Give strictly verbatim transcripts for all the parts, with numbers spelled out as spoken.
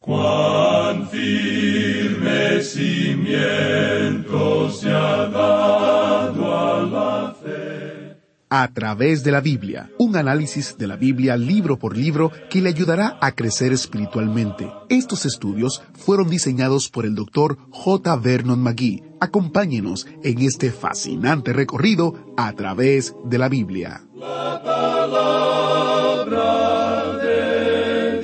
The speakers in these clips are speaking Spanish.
Cuán firme cimiento se ha dado a la fe. A través de la Biblia, un análisis de la Biblia libro por libro que le ayudará a crecer espiritualmente. Estos estudios fueron diseñados por el doctor J. Vernon McGee. Acompáñenos en este fascinante recorrido a través de la Biblia. La palabra de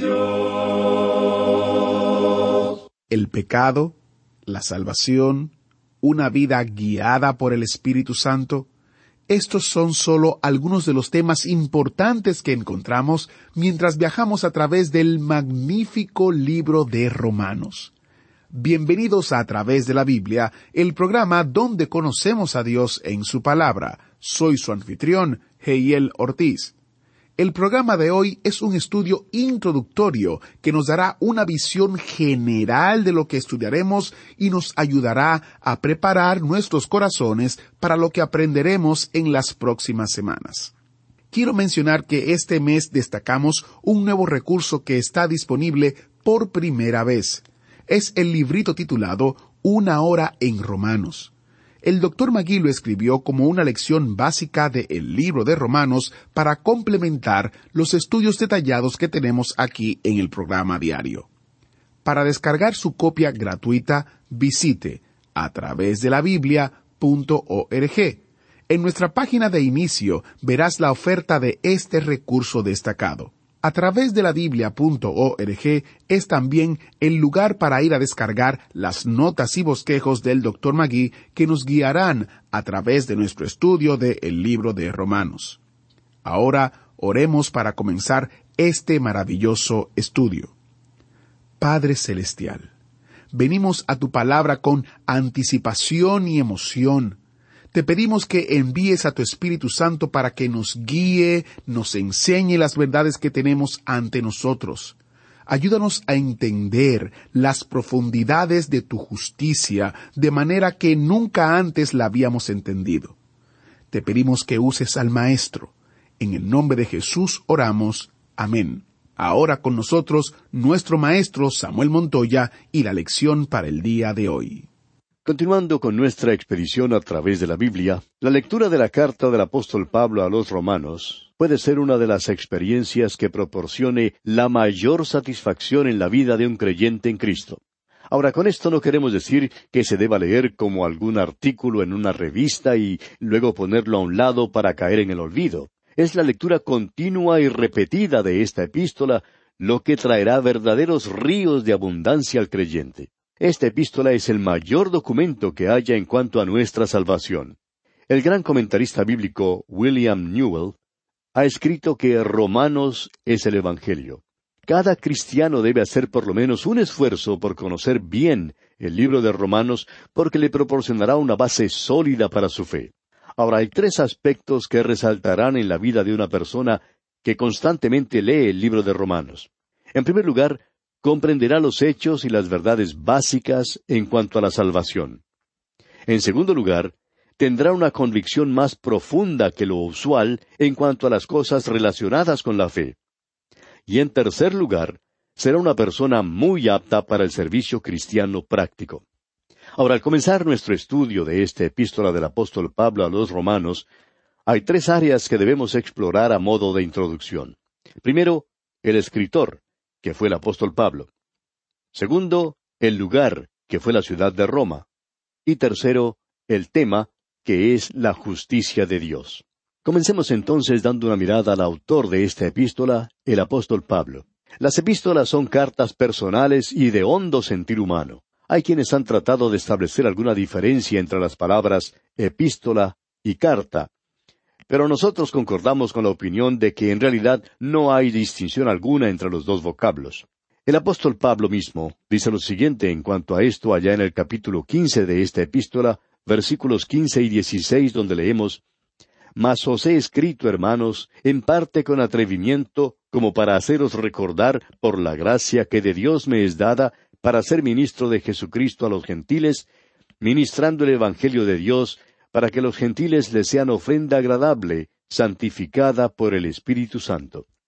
Dios. El pecado, la salvación, una vida guiada por el Espíritu Santo. Estos son solo algunos de los temas importantes que encontramos mientras viajamos a través del magnífico libro de Romanos. Bienvenidos a A Través de la Biblia, el programa donde conocemos a Dios en su palabra. Soy su anfitrión, Heiel Ortiz. El programa de hoy es un estudio introductorio que nos dará una visión general de lo que estudiaremos y nos ayudará a preparar nuestros corazones para lo que aprenderemos en las próximas semanas. Quiero mencionar que este mes destacamos un nuevo recurso que está disponible por primera vez. Es el librito titulado Una hora en Romanos. El doctor McGee lo escribió como una lección básica del libro de Romanos para complementar los estudios detallados que tenemos aquí en el programa diario. Para descargar su copia gratuita, visite a través de la biblia punto org. En nuestra página de inicio verás la oferta de este recurso destacado. A través de la biblia punto org es también el lugar para ir a descargar las notas y bosquejos del doctor McGee que nos guiarán a través de nuestro estudio del libro de Romanos. Ahora oremos para comenzar este maravilloso estudio. Padre Celestial, venimos a tu palabra con anticipación y emoción. Te pedimos que envíes a tu Espíritu Santo para que nos guíe, nos enseñe las verdades que tenemos ante nosotros. Ayúdanos a entender las profundidades de tu justicia de manera que nunca antes la habíamos entendido. Te pedimos que uses al Maestro. En el nombre de Jesús oramos. Amén. Ahora con nosotros, nuestro Maestro Samuel Montoya y la lección para el día de hoy. Continuando con nuestra expedición a través de la Biblia, la lectura de la carta del apóstol Pablo a los Romanos puede ser una de las experiencias que proporcione la mayor satisfacción en la vida de un creyente en Cristo. Ahora, con esto no queremos decir que se deba leer como algún artículo en una revista y luego ponerlo a un lado para caer en el olvido. Es la lectura continua y repetida de esta epístola lo que traerá verdaderos ríos de abundancia al creyente. Esta epístola es el mayor documento que haya en cuanto a nuestra salvación. El gran comentarista bíblico William Newell ha escrito que Romanos es el Evangelio. Cada cristiano debe hacer por lo menos un esfuerzo por conocer bien el libro de Romanos porque le proporcionará una base sólida para su fe. Ahora, hay tres aspectos que resaltarán en la vida de una persona que constantemente lee el libro de Romanos. En primer lugar, comprenderá los hechos y las verdades básicas en cuanto a la salvación. En segundo lugar, tendrá una convicción más profunda que lo usual en cuanto a las cosas relacionadas con la fe. Y en tercer lugar, será una persona muy apta para el servicio cristiano práctico. Ahora, al comenzar nuestro estudio de esta epístola del apóstol Pablo a los Romanos, hay tres áreas que debemos explorar a modo de introducción. Primero, el escritor, que fue el apóstol Pablo. Segundo, el lugar, que fue la ciudad de Roma. Y tercero, el tema, que es la justicia de Dios. Comencemos entonces dando una mirada al autor de esta epístola, el apóstol Pablo. Las epístolas son cartas personales y de hondo sentir humano. Hay quienes han tratado de establecer alguna diferencia entre las palabras epístola y carta, pero nosotros concordamos con la opinión de que en realidad no hay distinción alguna entre los dos vocablos. El apóstol Pablo mismo dice lo siguiente en cuanto a esto allá en el capítulo quince de esta epístola, versículos quince y dieciséis, donde leemos: «Mas os he escrito, hermanos, en parte con atrevimiento, como para haceros recordar, por la gracia que de Dios me es dada, para ser ministro de Jesucristo a los gentiles, ministrando el Evangelio de Dios, para que los gentiles les sean ofrenda agradable, santificada por el Espíritu Santo».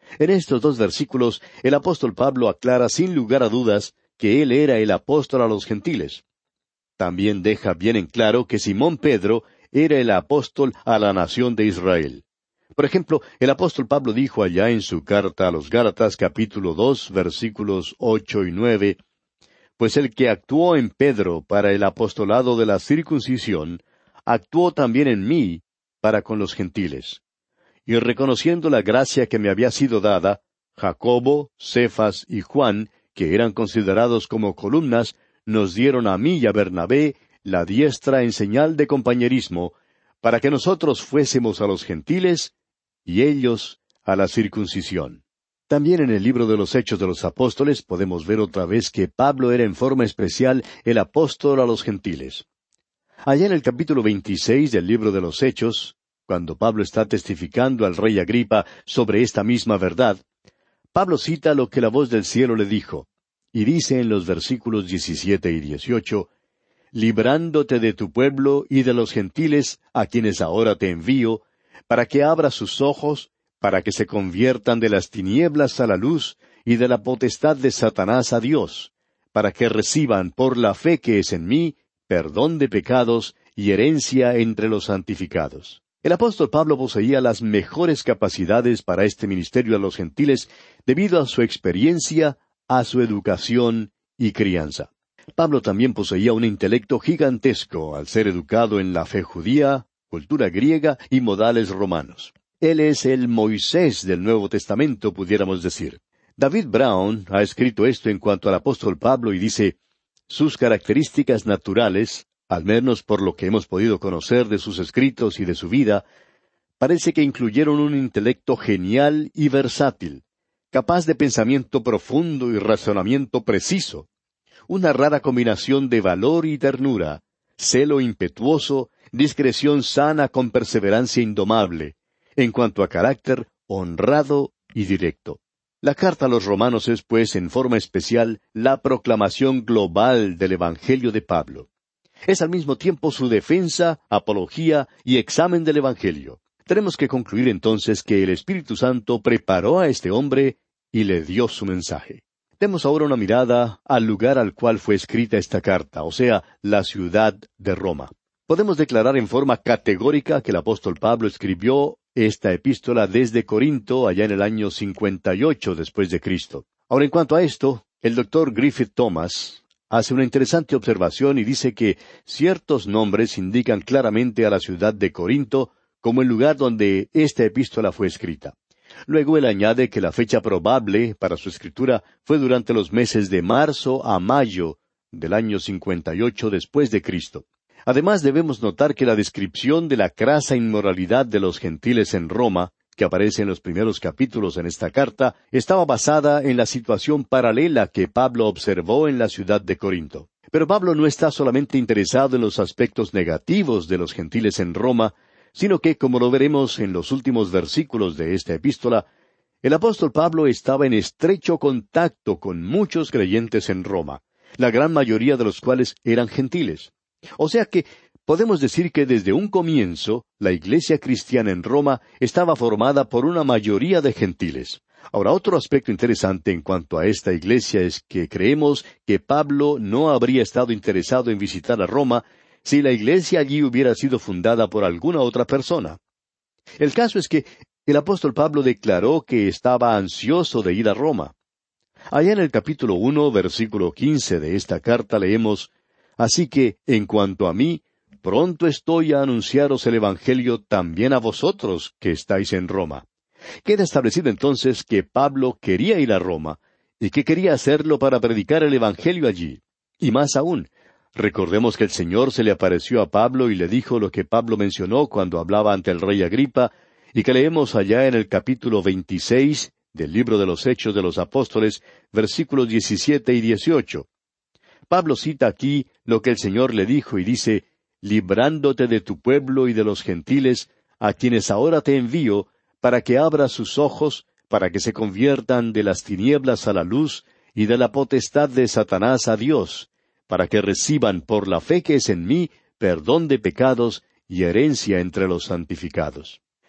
En estos dos versículos, el apóstol Pablo aclara sin lugar a dudas que él era el apóstol a los gentiles. También deja bien en claro que Simón Pedro era el apóstol a la nación de Israel. Por ejemplo, el apóstol Pablo dijo allá en su carta a los Gálatas capítulo dos versículos ocho y nueve, «Pues el que actuó en Pedro para el apostolado de la circuncisión, actuó también en mí para con los gentiles. Y reconociendo la gracia que me había sido dada, Jacobo, Cefas y Juan, que eran considerados como columnas, nos dieron a mí y a Bernabé la diestra en señal de compañerismo, para que nosotros fuésemos a los gentiles y ellos a la circuncisión». También en el libro de los Hechos de los Apóstoles podemos ver otra vez que Pablo era en forma especial el apóstol a los gentiles. Allá en el capítulo veintiséis del libro de los Hechos, cuando Pablo está testificando al rey Agripa sobre esta misma verdad, Pablo cita lo que la voz del cielo le dijo, y dice en los versículos diecisiete y dieciocho, «Librándote de tu pueblo y de los gentiles, a quienes ahora te envío, para que abras sus ojos, para que se conviertan de las tinieblas a la luz, y de la potestad de Satanás a Dios, para que reciban por la fe que es en mí, perdón de pecados y herencia entre los santificados». El apóstol Pablo poseía las mejores capacidades para este ministerio a los gentiles debido a su experiencia, a su educación y crianza. Pablo también poseía un intelecto gigantesco al ser educado en la fe judía, cultura griega y modales romanos. Él es el Moisés del Nuevo Testamento, pudiéramos decir. David Brown ha escrito esto en cuanto al apóstol Pablo y dice, «Sus características naturales, al menos por lo que hemos podido conocer de sus escritos y de su vida, parece que incluyeron un intelecto genial y versátil, capaz de pensamiento profundo y razonamiento preciso, una rara combinación de valor y ternura, celo impetuoso, discreción sana con perseverancia indomable, en cuanto a carácter, honrado y directo». La carta a los romanos es, pues, en forma especial, la proclamación global del Evangelio de Pablo. Es al mismo tiempo su defensa, apología y examen del Evangelio. Tenemos que concluir entonces que el Espíritu Santo preparó a este hombre y le dio su mensaje. Demos ahora una mirada al lugar al cual fue escrita esta carta, o sea, la ciudad de Roma. Podemos declarar en forma categórica que el apóstol Pablo escribió esta epístola desde Corinto, allá en el año cincuenta y ocho después de Cristo. Ahora, en cuanto a esto, el doctor Griffith Thomas hace una interesante observación y dice que ciertos nombres indican claramente a la ciudad de Corinto como el lugar donde esta epístola fue escrita. Luego él añade que la fecha probable para su escritura fue durante los meses de marzo a mayo del año cincuenta y ocho después de Cristo. Además debemos notar que la descripción de la crasa inmoralidad de los gentiles en Roma, que aparece en los primeros capítulos en esta carta, estaba basada en la situación paralela que Pablo observó en la ciudad de Corinto. Pero Pablo no está solamente interesado en los aspectos negativos de los gentiles en Roma, sino que, como lo veremos en los últimos versículos de esta epístola, el apóstol Pablo estaba en estrecho contacto con muchos creyentes en Roma, la gran mayoría de los cuales eran gentiles. O sea que podemos decir que desde un comienzo, la iglesia cristiana en Roma estaba formada por una mayoría de gentiles. Ahora, otro aspecto interesante en cuanto a esta iglesia es que creemos que Pablo no habría estado interesado en visitar a Roma si la iglesia allí hubiera sido fundada por alguna otra persona. El caso es que el apóstol Pablo declaró que estaba ansioso de ir a Roma. Allá en el capítulo uno, versículo quince de esta carta leemos, «Así que, en cuanto a mí, pronto estoy a anunciaros el Evangelio también a vosotros que estáis en Roma». Queda establecido entonces que Pablo quería ir a Roma, y que quería hacerlo para predicar el Evangelio allí. Y más aún, recordemos que el Señor se le apareció a Pablo y le dijo lo que Pablo mencionó cuando hablaba ante el rey Agripa, y que leemos allá en el capítulo veintiséis del libro de los Hechos de los Apóstoles, versículos diecisiete y dieciocho. Pablo cita aquí lo que el Señor le dijo y dice, «Librándote de tu pueblo y de los gentiles, a quienes ahora te envío, para que abras sus ojos, para que se conviertan de las tinieblas a la luz, y de la potestad de Satanás a Dios, para que reciban por la fe que es en mí, perdón de pecados y herencia entre los santificados».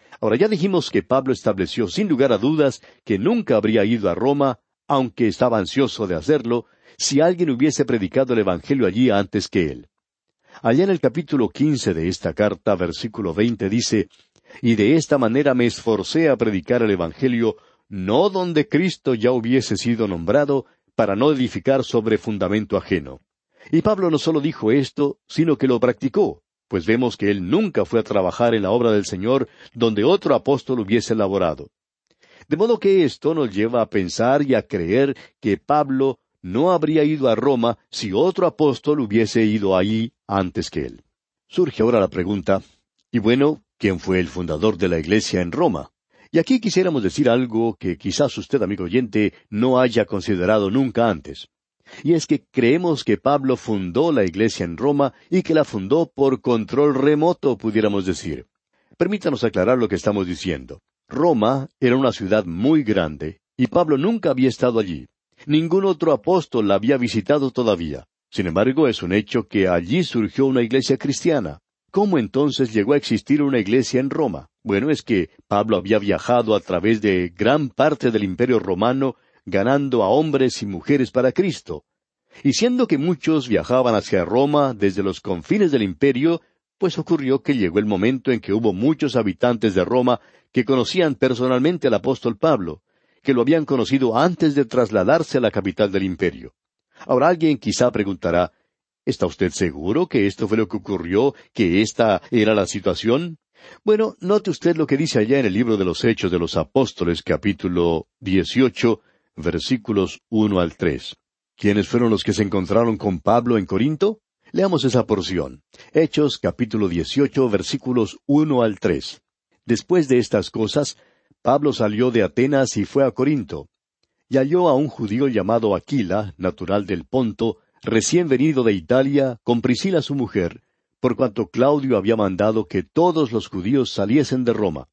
Ahora ya dijimos que Pablo estableció sin lugar a dudas que nunca habría ido a Roma, aunque estaba ansioso de hacerlo, si alguien hubiese predicado el Evangelio allí antes que él. Allá en el capítulo quince de esta carta, versículo veinte, dice, «Y de esta manera me esforcé a predicar el Evangelio, no donde Cristo ya hubiese sido nombrado, para no edificar sobre fundamento ajeno». Y Pablo no solo dijo esto, sino que lo practicó, pues vemos que él nunca fue a trabajar en la obra del Señor donde otro apóstol hubiese laborado. De modo que esto nos lleva a pensar y a creer que Pablo no habría ido a Roma si otro apóstol hubiese ido allí antes que él. Surge ahora la pregunta, y bueno, ¿quién fue el fundador de la iglesia en Roma? Y aquí quisiéramos decir algo que quizás usted, amigo oyente, no haya considerado nunca antes. Y es que creemos que Pablo fundó la iglesia en Roma y que la fundó por control remoto, pudiéramos decir. Permítanos aclarar lo que estamos diciendo. Roma era una ciudad muy grande, y Pablo nunca había estado allí. Ningún otro apóstol la había visitado todavía. Sin embargo, es un hecho que allí surgió una iglesia cristiana. ¿Cómo entonces llegó a existir una iglesia en Roma? Bueno, es que Pablo había viajado a través de gran parte del Imperio Romano, ganando a hombres y mujeres para Cristo. Y siendo que muchos viajaban hacia Roma desde los confines del imperio, pues ocurrió que llegó el momento en que hubo muchos habitantes de Roma que conocían personalmente al apóstol Pablo, que lo habían conocido antes de trasladarse a la capital del imperio. Ahora alguien quizá preguntará, ¿está usted seguro que esto fue lo que ocurrió, que esta era la situación? Bueno, note usted lo que dice allá en el libro de los Hechos de los Apóstoles, capítulo dieciocho, versículos uno al tres. ¿Quiénes fueron los que se encontraron con Pablo en Corinto? Leamos esa porción. Hechos, capítulo dieciocho, versículos uno al tres. Después de estas cosas, Pablo salió de Atenas y fue a Corinto. Y halló a un judío llamado Aquila, natural del Ponto, recién venido de Italia, con Priscila su mujer, por cuanto Claudio había mandado que todos los judíos saliesen de Roma.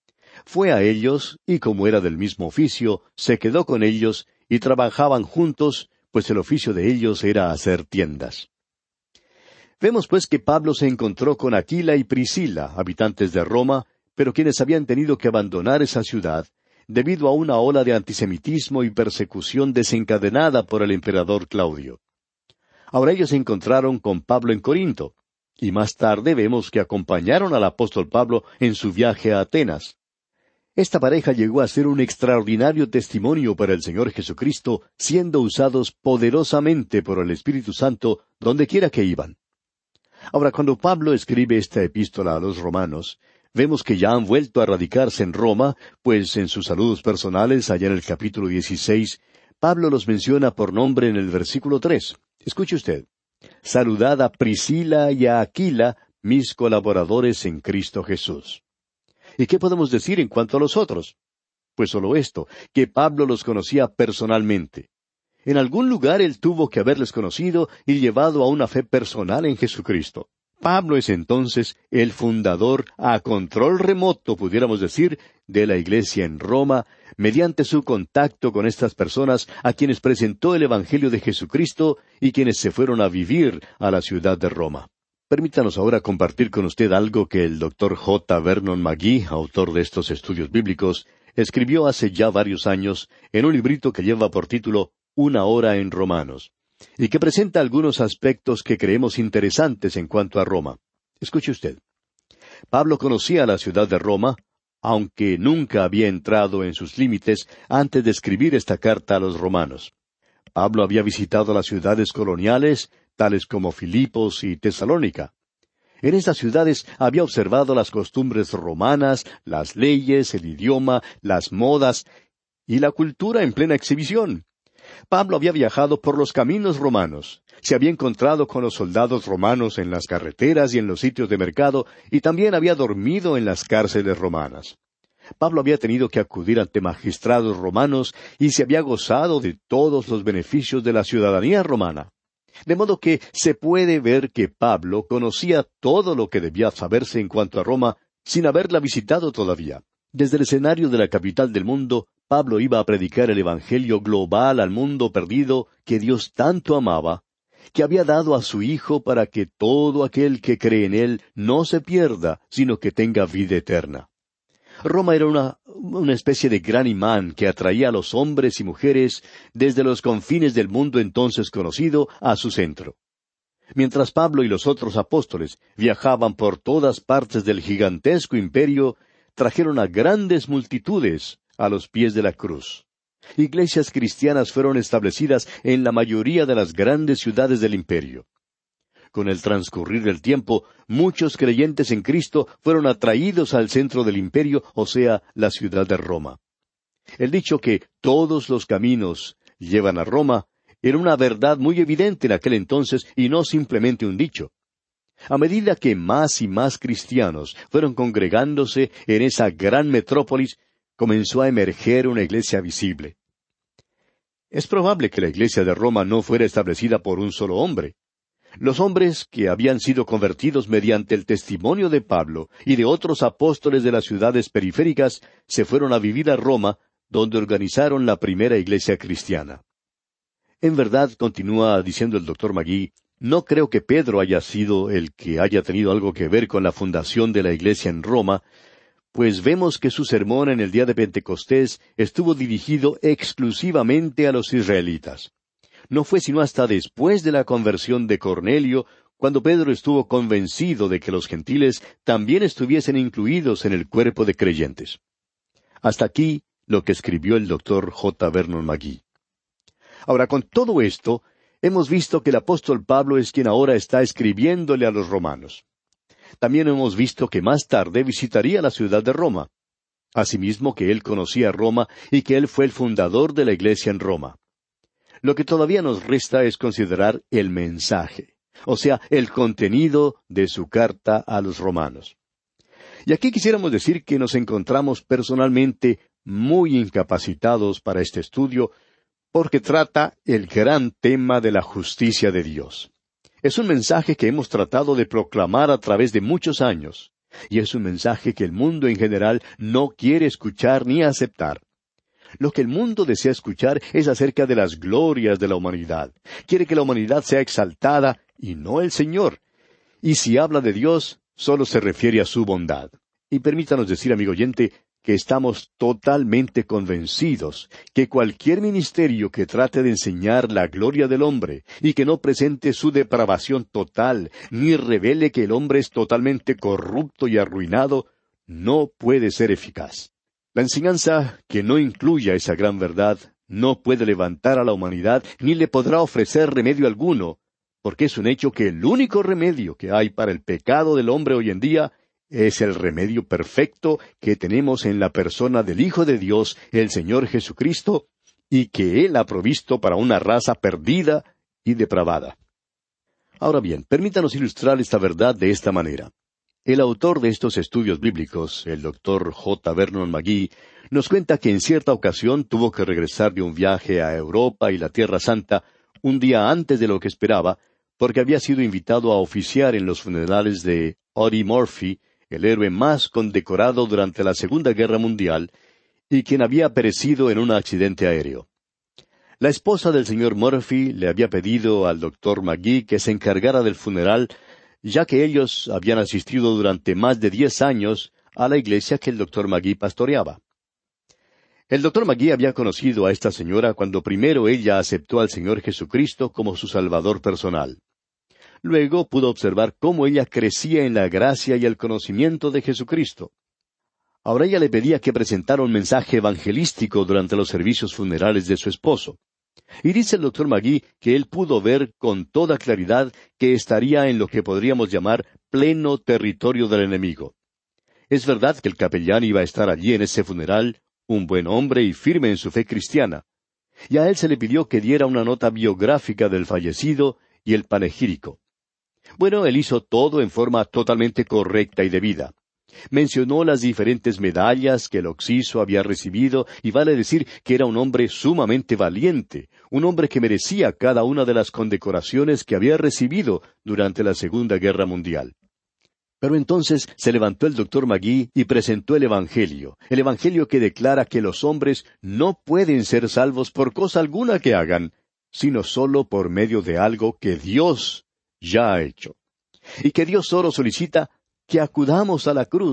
Fue a ellos, y como era del mismo oficio, se quedó con ellos, y trabajaban juntos, pues el oficio de ellos era hacer tiendas. Vemos pues que Pablo se encontró con Aquila y Priscila, habitantes de Roma, pero quienes habían tenido que abandonar esa ciudad, debido a una ola de antisemitismo y persecución desencadenada por el emperador Claudio. Ahora ellos se encontraron con Pablo en Corinto, y más tarde vemos que acompañaron al apóstol Pablo en su viaje a Atenas. Esta pareja llegó a ser un extraordinario testimonio para el Señor Jesucristo, siendo usados poderosamente por el Espíritu Santo donde quiera que iban. Ahora, cuando Pablo escribe esta epístola a los romanos, vemos que ya han vuelto a radicarse en Roma, pues en sus saludos personales, allá en el capítulo dieciséis, Pablo los menciona por nombre en el versículo tres. Escuche usted. Saludad a Priscila y a Aquila, mis colaboradores en Cristo Jesús. ¿Y qué podemos decir en cuanto a los otros? Pues solo esto, que Pablo los conocía personalmente. En algún lugar él tuvo que haberles conocido y llevado a una fe personal en Jesucristo. Pablo es entonces el fundador a control remoto, pudiéramos decir, de la iglesia en Roma, mediante su contacto con estas personas a quienes presentó el Evangelio de Jesucristo y quienes se fueron a vivir a la ciudad de Roma. Permítanos ahora compartir con usted algo que el doctor J. Vernon McGee, autor de estos estudios bíblicos, escribió hace ya varios años en un librito que lleva por título Una hora en Romanos, y que presenta algunos aspectos que creemos interesantes en cuanto a Roma. Escuche usted. Pablo conocía la ciudad de Roma, aunque nunca había entrado en sus límites antes de escribir esta carta a los romanos. Pablo había visitado las ciudades coloniales, tales como Filipos y Tesalónica. En estas ciudades había observado las costumbres romanas, las leyes, el idioma, las modas y la cultura en plena exhibición. Pablo había viajado por los caminos romanos, se había encontrado con los soldados romanos en las carreteras y en los sitios de mercado, y también había dormido en las cárceles romanas. Pablo había tenido que acudir ante magistrados romanos y se había gozado de todos los beneficios de la ciudadanía romana. De modo que se puede ver que Pablo conocía todo lo que debía saberse en cuanto a Roma sin haberla visitado todavía. Desde el escenario de la capital del mundo, Pablo iba a predicar el Evangelio global al mundo perdido que Dios tanto amaba, que había dado a su Hijo para que todo aquel que cree en Él no se pierda, sino que tenga vida eterna. Roma era una, una especie de gran imán que atraía a los hombres y mujeres desde los confines del mundo entonces conocido a su centro. Mientras Pablo y los otros apóstoles viajaban por todas partes del gigantesco imperio, trajeron a grandes multitudes a los pies de la cruz. Iglesias cristianas fueron establecidas en la mayoría de las grandes ciudades del imperio. Con el transcurrir del tiempo, muchos creyentes en Cristo fueron atraídos al centro del imperio, o sea, la ciudad de Roma. El dicho que todos los caminos llevan a Roma era una verdad muy evidente en aquel entonces y no simplemente un dicho. A medida que más y más cristianos fueron congregándose en esa gran metrópolis, comenzó a emerger una iglesia visible. Es probable que la iglesia de Roma no fuera establecida por un solo hombre. Los hombres que habían sido convertidos mediante el testimonio de Pablo y de otros apóstoles de las ciudades periféricas se fueron a vivir a Roma, donde organizaron la primera iglesia cristiana. En verdad, continúa diciendo el doctor Magee, no creo que Pedro haya sido el que haya tenido algo que ver con la fundación de la iglesia en Roma, pues vemos que su sermón en el día de Pentecostés estuvo dirigido exclusivamente a los israelitas. No fue sino hasta después de la conversión de Cornelio, cuando Pedro estuvo convencido de que los gentiles también estuviesen incluidos en el cuerpo de creyentes. Hasta aquí lo que escribió el doctor J. Vernon Magee. Ahora, con todo esto, hemos visto que el apóstol Pablo es quien ahora está escribiéndole a los romanos. También hemos visto que más tarde visitaría la ciudad de Roma. Asimismo que él conocía Roma y que él fue el fundador de la iglesia en Roma. Lo que todavía nos resta es considerar el mensaje, o sea, el contenido de su carta a los romanos. Y aquí quisiéramos decir que nos encontramos personalmente muy incapacitados para este estudio, porque trata el gran tema de la justicia de Dios. Es un mensaje que hemos tratado de proclamar a través de muchos años, y es un mensaje que el mundo en general no quiere escuchar ni aceptar. Lo que el mundo desea escuchar es acerca de las glorias de la humanidad. Quiere que la humanidad sea exaltada y no el Señor. Y si habla de Dios, solo se refiere a su bondad. Y permítanos decir, amigo oyente, que estamos totalmente convencidos que cualquier ministerio que trate de enseñar la gloria del hombre y que no presente su depravación total, ni revele que el hombre es totalmente corrupto y arruinado, no puede ser eficaz. La enseñanza que no incluya esa gran verdad no puede levantar a la humanidad ni le podrá ofrecer remedio alguno, porque es un hecho que el único remedio que hay para el pecado del hombre hoy en día es el remedio perfecto que tenemos en la persona del Hijo de Dios, el Señor Jesucristo, y que Él ha provisto para una raza perdida y depravada. Ahora bien, permítanos ilustrar esta verdad de esta manera. El autor de estos estudios bíblicos, el doctor J. Vernon Magee, nos cuenta que en cierta ocasión tuvo que regresar de un viaje a Europa y la Tierra Santa un día antes de lo que esperaba, porque había sido invitado a oficiar en los funerales de Audie Murphy, el héroe más condecorado durante la Segunda Guerra Mundial, y quien había perecido en un accidente aéreo. La esposa del señor Murphy le había pedido al doctor Magee que se encargara del funeral, ya que ellos habían asistido durante más de diez años a la iglesia que el doctor Magee pastoreaba. El doctor Magee había conocido a esta señora cuando primero ella aceptó al Señor Jesucristo como su Salvador personal. Luego pudo observar cómo ella crecía en la gracia y el conocimiento de Jesucristo. Ahora ella le pedía que presentara un mensaje evangelístico durante los servicios funerales de su esposo. Y dice el doctor Magee que él pudo ver con toda claridad que estaría en lo que podríamos llamar pleno territorio del enemigo. Es verdad que el capellán iba a estar allí en ese funeral, un buen hombre y firme en su fe cristiana. Y a él se le pidió que diera una nota biográfica del fallecido y el panegírico. Bueno, él hizo todo en forma totalmente correcta y debida. Mencionó las diferentes medallas que el occiso había recibido, y vale decir que era un hombre sumamente valiente, un hombre que merecía cada una de las condecoraciones que había recibido durante la Segunda Guerra Mundial. Pero entonces se levantó el doctor Magee y presentó el Evangelio, el Evangelio que declara que los hombres no pueden ser salvos por cosa alguna que hagan, sino solo por medio de algo que Dios ya ha hecho. Y que Dios solo solicita que acudamos a la cruz,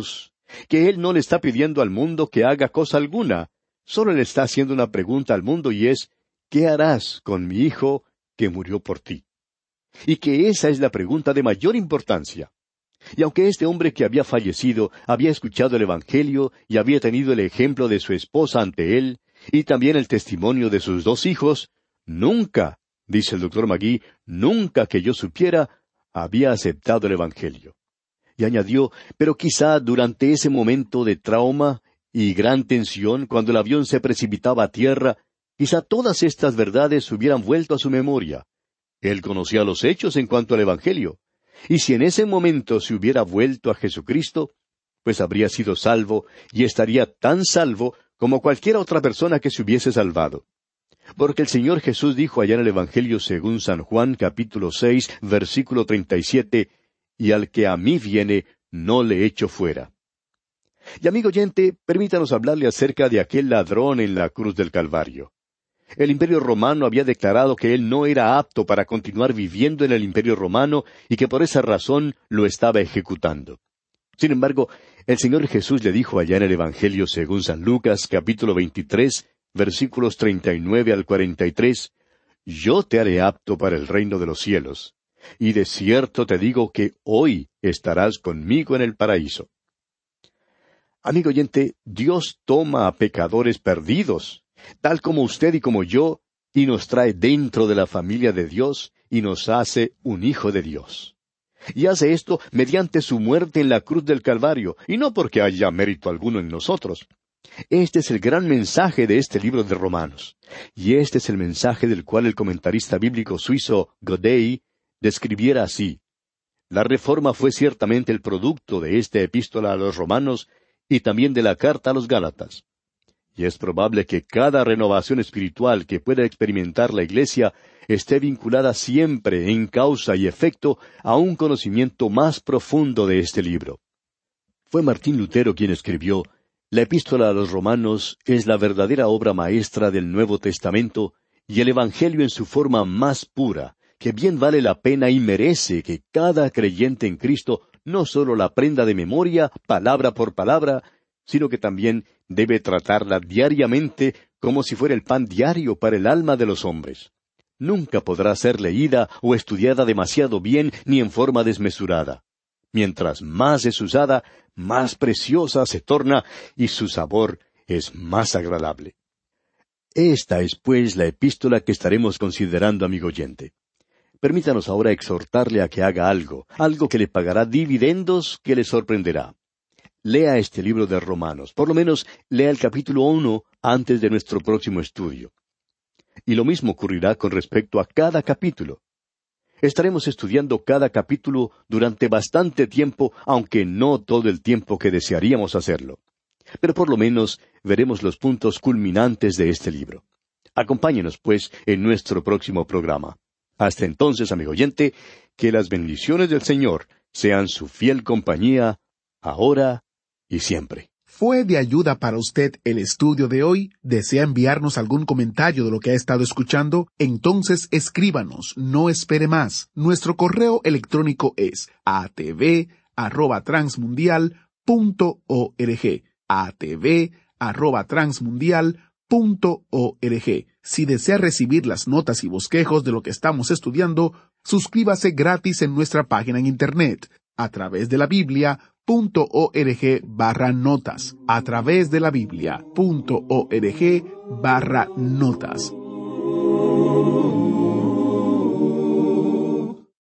que Él no le está pidiendo al mundo que haga cosa alguna, solo le está haciendo una pregunta al mundo y es, ¿qué harás con mi hijo que murió por ti? Y que esa es la pregunta de mayor importancia. Y aunque este hombre que había fallecido había escuchado el Evangelio y había tenido el ejemplo de su esposa ante él, y también el testimonio de sus dos hijos, nunca, dice el doctor Magee, nunca que yo supiera, había aceptado el Evangelio. Y añadió, pero quizá durante ese momento de trauma y gran tensión, cuando el avión se precipitaba a tierra, quizá todas estas verdades hubieran vuelto a su memoria. Él conocía los hechos en cuanto al Evangelio. Y si en ese momento se hubiera vuelto a Jesucristo, pues habría sido salvo y estaría tan salvo como cualquier otra persona que se hubiese salvado. Porque el Señor Jesús dijo allá en el Evangelio según San Juan capítulo seis, versículo treinta y siete, y al que a mí viene, no le echo fuera. Y amigo oyente, permítanos hablarle acerca de aquel ladrón en la cruz del Calvario. El Imperio Romano había declarado que él no era apto para continuar viviendo en el Imperio Romano y que por esa razón lo estaba ejecutando. Sin embargo, el Señor Jesús le dijo allá en el Evangelio según San Lucas, capítulo veintitrés, versículos treinta y nueve al cuarenta y tres, «Yo te haré apto para el reino de los cielos, y de cierto te digo que hoy estarás conmigo en el paraíso». Amigo oyente, Dios toma a pecadores perdidos, tal como usted y como yo, y nos trae dentro de la familia de Dios y nos hace un hijo de Dios. Y hace esto mediante su muerte en la cruz del Calvario, y no porque haya mérito alguno en nosotros. Este es el gran mensaje de este libro de Romanos. Y este es el mensaje del cual el comentarista bíblico suizo Godet describiera así: la Reforma fue ciertamente el producto de esta epístola a los Romanos y también de la carta a los Gálatas. Y es probable que cada renovación espiritual que pueda experimentar la Iglesia esté vinculada siempre en causa y efecto a un conocimiento más profundo de este libro. Fue Martín Lutero quien escribió: la epístola a los Romanos es la verdadera obra maestra del Nuevo Testamento y el Evangelio en su forma más pura, que bien vale la pena y merece que cada creyente en Cristo no solo la aprenda de memoria, palabra por palabra, sino que también debe tratarla diariamente como si fuera el pan diario para el alma de los hombres. Nunca podrá ser leída o estudiada demasiado bien ni en forma desmesurada. Mientras más es usada, más preciosa se torna y su sabor es más agradable. Esta es, pues, la epístola que estaremos considerando, amigo oyente. Permítanos ahora exhortarle a que haga algo, algo que le pagará dividendos que le sorprenderá. Lea este libro de Romanos, por lo menos lea el capítulo uno antes de nuestro próximo estudio. Y lo mismo ocurrirá con respecto a cada capítulo. Estaremos estudiando cada capítulo durante bastante tiempo, aunque no todo el tiempo que desearíamos hacerlo. Pero por lo menos veremos los puntos culminantes de este libro. Acompáñenos, pues, en nuestro próximo programa. Hasta entonces, amigo oyente, que las bendiciones del Señor sean su fiel compañía, ahora y siempre. ¿Fue de ayuda para usted el estudio de hoy? ¿Desea enviarnos algún comentario de lo que ha estado escuchando? Entonces escríbanos, no espere más. Nuestro correo electrónico es a t v arroba transmundial punto org. a t v arroba transmundial punto org. Si desea recibir las notas y bosquejos de lo que estamos estudiando, suscríbase gratis en nuestra página en internet, a través de la Biblia. Punto org barra notas, a través de la Biblia, punto org barra notas.